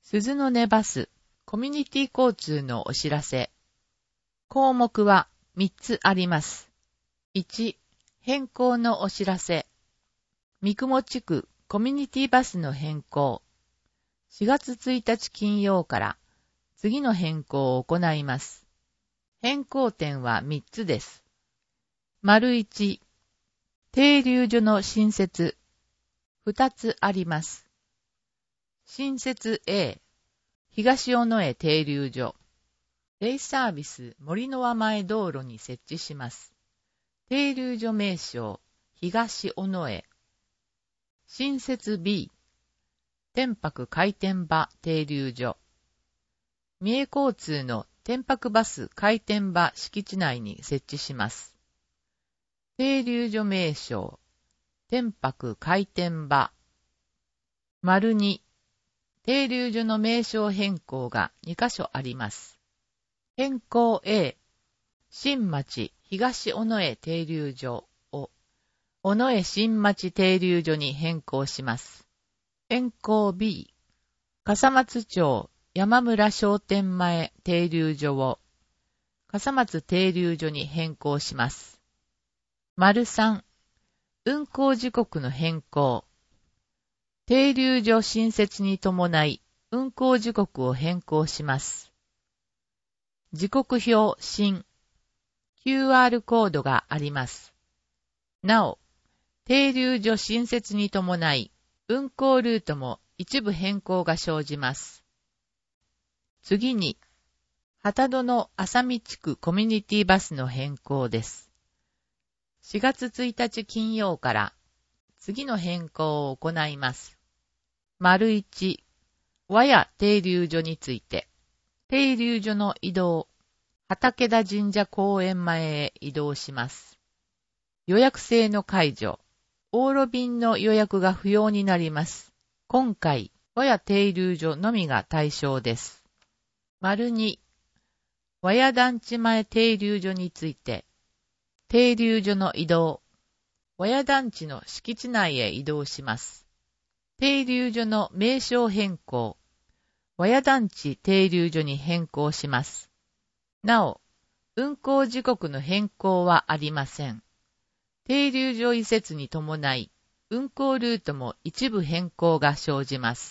鈴の音バス、コミュニティ交通のお知らせ。項目は3つあります。1、変更のお知らせ。三雲地区コミュニティバスの変更。4月1日金曜から次の変更を行います。変更点は3つです。1、停留所の新設。2つあります。新設 A、東尾上停留所。デイサービス森の輪前道路に設置します。停留所名称、東尾上。新設 B、天白回転場停留所。三重交通の天白バス回転場敷地内に設置します。停留所名称、天白回転場。2、停留所の名称変更が2カ所あります。変更 A、新町東尾上停留所を尾上新町停留所に変更します。変更 B、笠松町山村商店前停留所を笠松停留所に変更します。3、運行時刻の変更。停留所新設に伴い運行時刻を変更します。時刻表新 QR コードがあります。なお、停留所新設に伴い運行ルートも一部変更が生じます。次に、旗戸の浅見地区コミュニティバスの変更です。4月1日金曜から次の変更を行います。1、和屋停留所について、停留所の移動、畠田神社公園前へ移動します。予約制の解除、往路便の予約が不要になります。今回、和屋停留所のみが対象です。2、和屋団地前停留所について、停留所の移動、和屋団地の敷地内へ移動します。停留所の名称変更、和屋団地停留所に変更します。なお、運行時刻の変更はありません。停留所移設に伴い、運行ルートも一部変更が生じます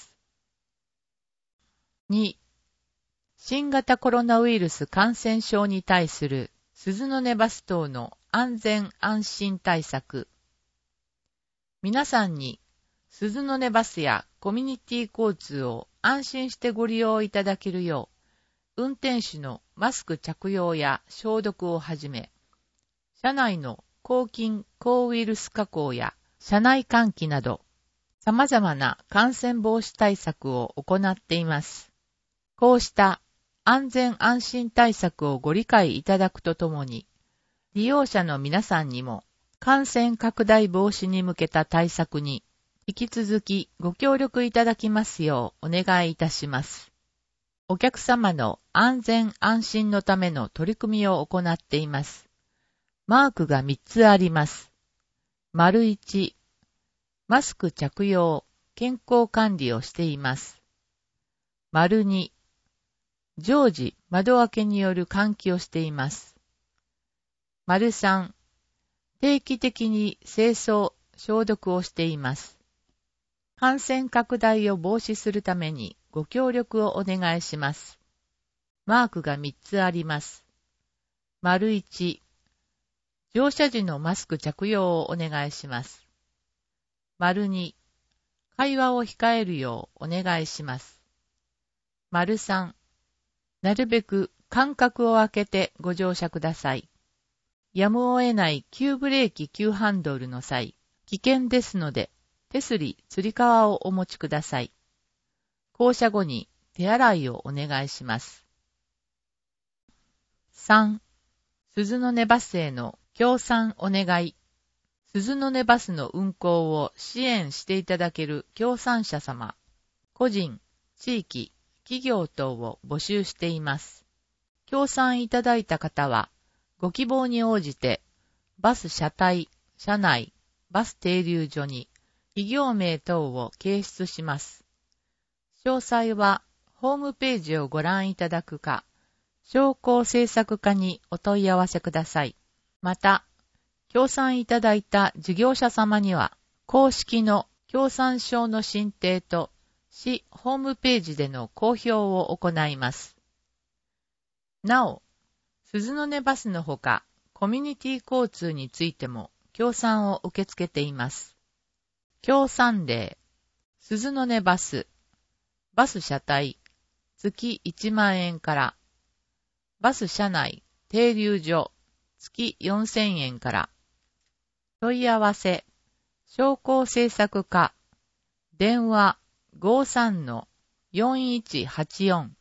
。2、新型コロナウイルス感染症に対する鈴の音バス等の安全安心対策。皆さんに鈴の音バスやコミュニティ交通を安心してご利用いただけるよう、運転手のマスク着用や消毒をはじめ、車内の抗菌・抗ウイルス加工や車内換気など、様々な感染防止対策を行っています。こうした安全安心対策をご理解いただくとともに、利用者の皆さんにも感染拡大防止に向けた対策に引き続きご協力いただきますようお願いいたします。お客様の安全安心のための取り組みを行っています。マークが3つあります。1、マスク着用、健康管理をしています。2、常時窓開けによる換気をしています。3、定期的に清掃、消毒をしています。感染拡大を防止するためにご協力をお願いします。マークが3つあります。1、乗車時のマスク着用をお願いします。2、会話を控えるようお願いします。3、なるべく間隔を空けてご乗車ください。やむを得ない急ブレーキ急ハンドルの際、危険ですので、手すり、つり革をお持ちください。降車後に手洗いをお願いします。3、鈴の音バスへの協賛お願い。鈴の音バスの運行を支援していただける協賛者様、個人、地域、企業等を募集しています。協賛いただいた方は、ご希望に応じて、バス車体、車内、バス停留所に、企業名等を掲出します。詳細は、 ホームページをご覧いただくか、商工制作課にお問い合わせください。また、協賛いただいた事業者様には、公式の協賛証の申請と、市ホームページでの公表を行います。なお、鈴の音バスのほか、コミュニティ交通についても、協賛を受け付けています。協賛例、鈴の音バス、バス車体、月1万円から、バス車内、停留所、月4000円から、問い合わせ、商工制作課、電話 53-4184